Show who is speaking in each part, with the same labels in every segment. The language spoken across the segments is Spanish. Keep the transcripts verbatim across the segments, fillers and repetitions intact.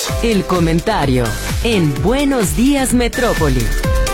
Speaker 1: El comentario en Buenos Días Metrópoli.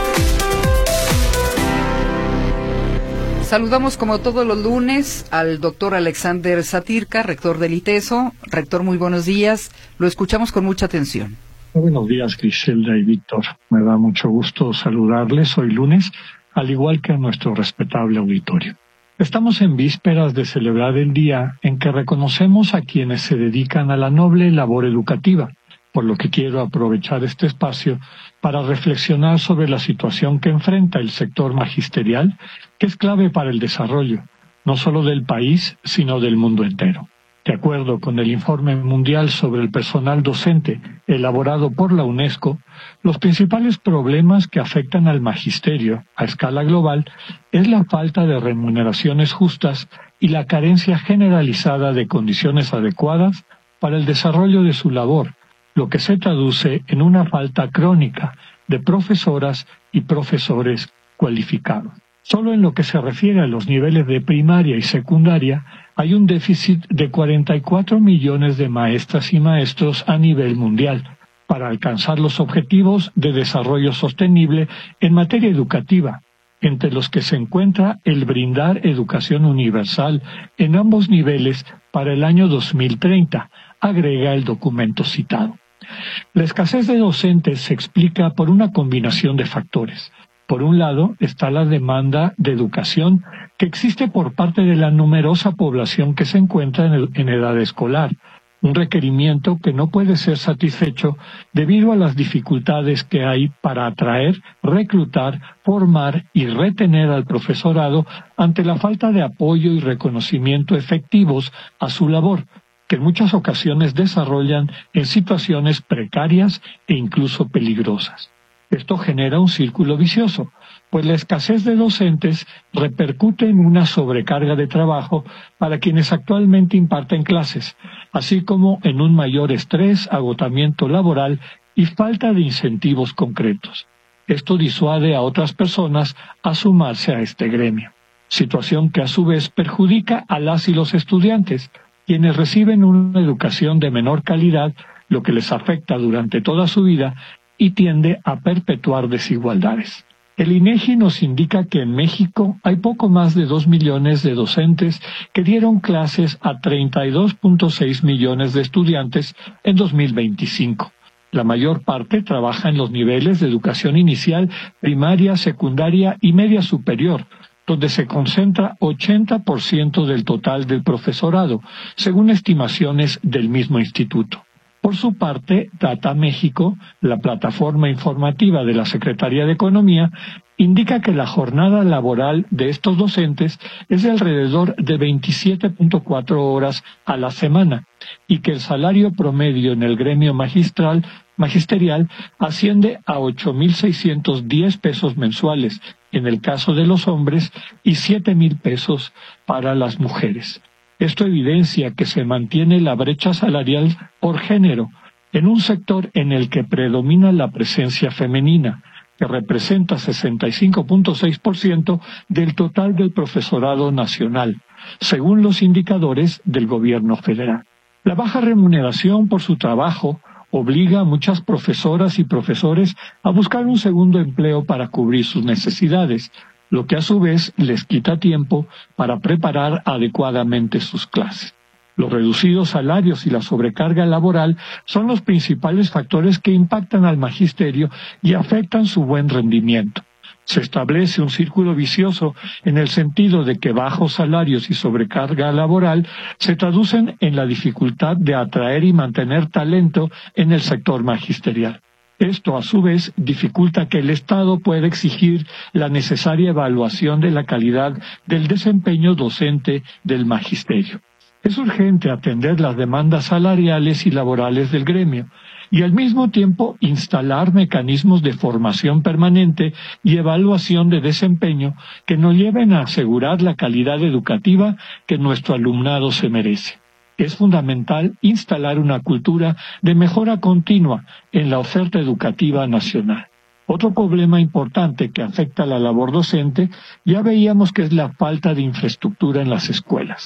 Speaker 2: Saludamos como todos los lunes al doctor Alexander Satirka, rector del ITESO. Rector, muy buenos días. Lo escuchamos con mucha atención.
Speaker 3: Muy buenos días, Griselda y Víctor. Me da mucho gusto saludarles hoy lunes, al igual que a nuestro respetable auditorio. Estamos en vísperas de celebrar el día en que reconocemos a quienes se dedican a la noble labor educativa, por lo que quiero aprovechar este espacio para reflexionar sobre la situación que enfrenta el sector magisterial, que es clave para el desarrollo, no solo del país, sino del mundo entero. De acuerdo con el Informe Mundial sobre el Personal Docente, elaborado por la UNESCO, los principales problemas que afectan al magisterio a escala global es la falta de remuneraciones justas y la carencia generalizada de condiciones adecuadas para el desarrollo de su labor, lo que se traduce en una falta crónica de profesoras y profesores cualificados. Solo en lo que se refiere a los niveles de primaria y secundaria, hay un déficit de cuarenta y cuatro millones de maestras y maestros a nivel mundial para alcanzar los objetivos de desarrollo sostenible en materia educativa, entre los que se encuentra el brindar educación universal en ambos niveles para el año dos mil treinta, agrega el documento citado. La escasez de docentes se explica por una combinación de factores. Por un lado está la demanda de educación que existe por parte de la numerosa población que se encuentra en, el, en edad escolar, un requerimiento que no puede ser satisfecho debido a las dificultades que hay para atraer, reclutar, formar y retener al profesorado ante la falta de apoyo y reconocimiento efectivos a su labor, que en muchas ocasiones desarrollan en situaciones precarias e incluso peligrosas. Esto genera un círculo vicioso, pues la escasez de docentes repercute en una sobrecarga de trabajo para quienes actualmente imparten clases, así como en un mayor estrés, agotamiento laboral y falta de incentivos concretos. Esto disuade a otras personas a sumarse a este gremio, situación que a su vez perjudica a las y los estudiantes, quienes reciben una educación de menor calidad, lo que les afecta durante toda su vida y tiende a perpetuar desigualdades. El INEGI nos indica que en México hay poco más de dos millones de docentes que dieron clases a treinta y dos punto seis millones de estudiantes en dos mil veinticinco. La mayor parte trabaja en los niveles de educación inicial, primaria, secundaria y media superior, donde se concentra ochenta por ciento del total del profesorado, según estimaciones del mismo instituto. Por su parte, Data México, la plataforma informativa de la Secretaría de Economía, indica que la jornada laboral de estos docentes es de alrededor de veintisiete punto cuatro horas a la semana y que el salario promedio en el gremio magistral magisterial asciende a ocho mil seiscientos diez pesos mensuales en el caso de los hombres y siete mil pesos para las mujeres. Esto evidencia que se mantiene la brecha salarial por género en un sector en el que predomina la presencia femenina, que representa sesenta y cinco punto seis por ciento del total del profesorado nacional, según los indicadores del gobierno federal. La baja remuneración por su trabajo obliga a muchas profesoras y profesores a buscar un segundo empleo para cubrir sus necesidades, lo que a su vez les quita tiempo para preparar adecuadamente sus clases. Los reducidos salarios y la sobrecarga laboral son los principales factores que impactan al magisterio y afectan su buen rendimiento. Se establece un círculo vicioso en el sentido de que bajos salarios y sobrecarga laboral se traducen en la dificultad de atraer y mantener talento en el sector magisterial. Esto, a su vez, dificulta que el Estado pueda exigir la necesaria evaluación de la calidad del desempeño docente del magisterio. Es urgente atender las demandas salariales y laborales del gremio y al mismo tiempo instalar mecanismos de formación permanente y evaluación de desempeño que nos lleven a asegurar la calidad educativa que nuestro alumnado se merece. Es fundamental instalar una cultura de mejora continua en la oferta educativa nacional. Otro problema importante que afecta a la labor docente ya veíamos que es la falta de infraestructura en las escuelas.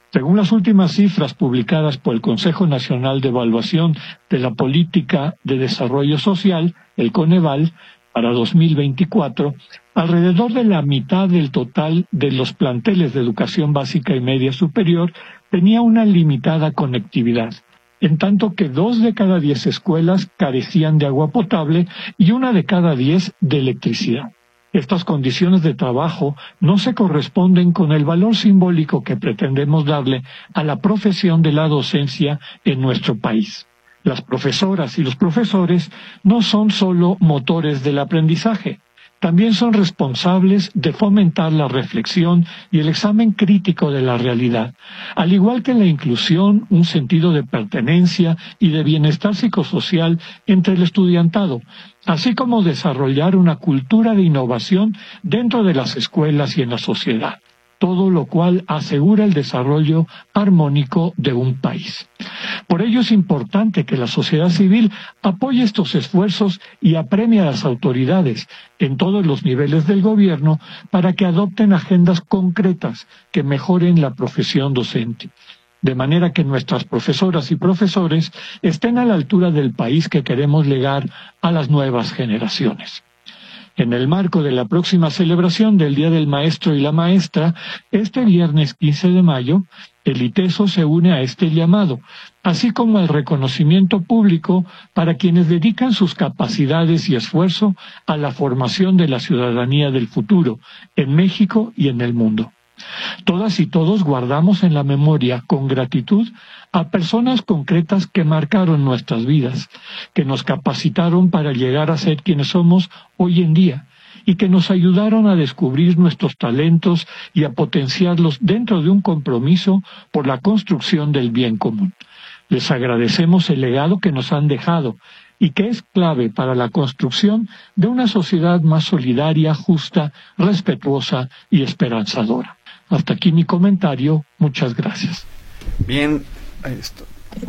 Speaker 3: Según las últimas cifras publicadas por el Consejo Nacional de Evaluación de la Política de Desarrollo Social, el Coneval, para dos mil veinticuatro, alrededor de la mitad del total de los planteles de educación básica y media superior tenía una limitada conectividad, en tanto que dos de cada diez escuelas carecían de agua potable y una de cada diez de electricidad. Estas condiciones de trabajo no se corresponden con el valor simbólico que pretendemos darle a la profesión de la docencia en nuestro país. Las profesoras y los profesores no son solo motores del aprendizaje, también son responsables de fomentar la reflexión y el examen crítico de la realidad, al igual que la inclusión, un sentido de pertenencia y de bienestar psicosocial entre el estudiantado, así como desarrollar una cultura de innovación dentro de las escuelas y en la sociedad, todo lo cual asegura el desarrollo armónico de un país. Por ello es importante que la sociedad civil apoye estos esfuerzos y apremie a las autoridades en todos los niveles del gobierno para que adopten agendas concretas que mejoren la profesión docente, de manera que nuestras profesoras y profesores estén a la altura del país que queremos legar a las nuevas generaciones. En el marco de la próxima celebración del Día del Maestro y la Maestra, este viernes quince de mayo, el ITESO se une a este llamado, así como al reconocimiento público para quienes dedican sus capacidades y esfuerzo a la formación de la ciudadanía del futuro, en México y en el mundo. Todas y todos guardamos en la memoria con gratitud a personas concretas que marcaron nuestras vidas, que nos capacitaron para llegar a ser quienes somos hoy en día y que nos ayudaron a descubrir nuestros talentos y a potenciarlos dentro de un compromiso por la construcción del bien común. Les agradecemos el legado que nos han dejado y que es clave para la construcción de una sociedad más solidaria, justa, respetuosa y esperanzadora. Hasta aquí mi comentario. Muchas gracias.
Speaker 4: Bien, esto.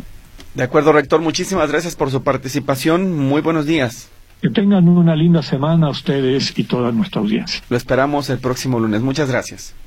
Speaker 4: De acuerdo, rector. Muchísimas gracias por su participación. Muy buenos días.
Speaker 3: Que tengan una linda semana ustedes y toda nuestra audiencia.
Speaker 4: Lo esperamos el próximo lunes. Muchas gracias.